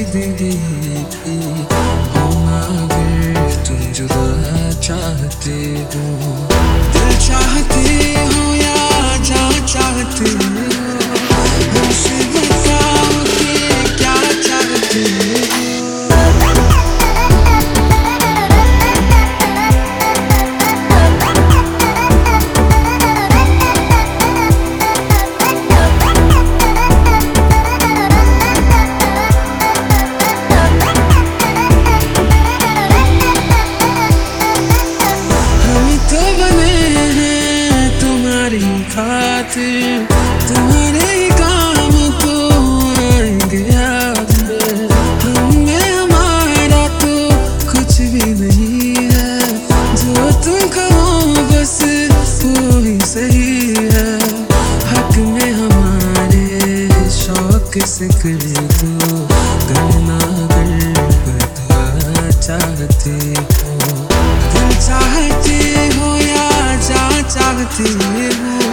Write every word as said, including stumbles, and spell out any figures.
देंगे भी होना अगर तुम जुदा चाहते हो। दिल चाहते हो या जा चाहते हो, हमसे बताओ कि क्या चाहते हो। खातिर तुम्हारे ही काम तो आएंगे याद में, हमें हमारा तो कुछ भी नहीं है। जो तुम कहो बस वो ही सही है। हक में हमारे शौक से कर दो, करना कर बदला चाहते हो। तुम चाहते हो या जा चाहते हो,